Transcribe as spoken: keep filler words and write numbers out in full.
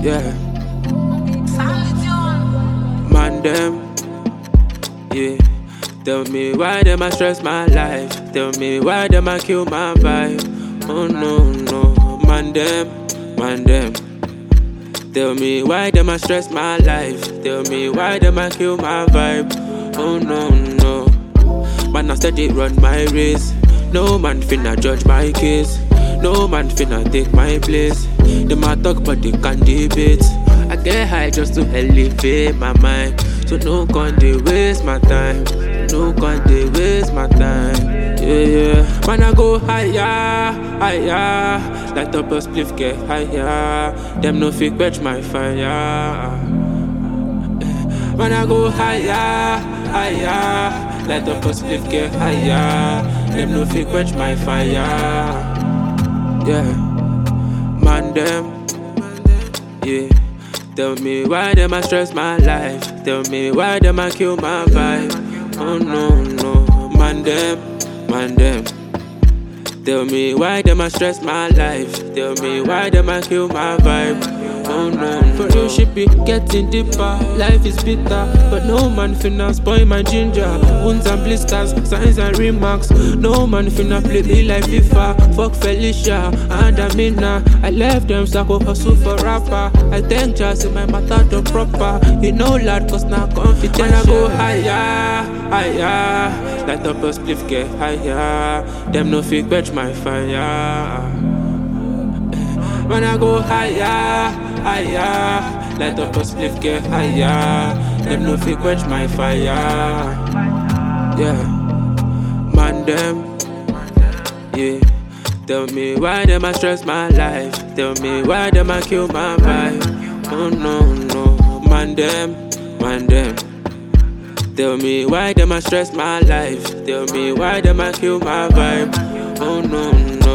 Yeah. Man them, yeah. Tell me why them I stress my life. Tell me why them I kill my vibe. Oh no no, man them, man them. Tell me why them I stress my life. Tell me why them I kill my vibe. Oh no no, man I steady run my race. No man finna judge my case. No man finna take my place. Them a talk but they can't debate. I get high just to elevate my mind. So no con they waste my time. No con they waste my time. Yeah yeah. Man I go higher, higher. Light up a spliff get higher. Them no fit quench my fire. Man I go higher, higher. Light up a spliff get higher. Them no fit quench my fire. Yeah, man them, yeah. Tell me why them I stress my life. Tell me why them I kill my vibe. Oh no no, man them, man them. Tell me why them I stress my life. Tell me why them I kill my vibe. Oh no, no. For real shit be getting deeper. Life is bitter, but no man finna spoil my ginger. Wounds and blisters, signs and remarks. No man finna play me like FIFA. Fuck Felicia and Amina. I left them sacco hustle for rapper. I thank just in my matter done proper. You know lad cause now confidential. When I go higher, higher. Light up a spliff get higher. Them no fit quench my fire. When I go higher, higher. Light up a spliff get higher. Them no fit quench my fire. Yeah, man them, yeah. Tell me why them I stress my life. Tell me why them I kill my vibe. Oh no no, man them, man them. Tell me why them I stress my life. Tell me why them I kill my vibe. Oh no no.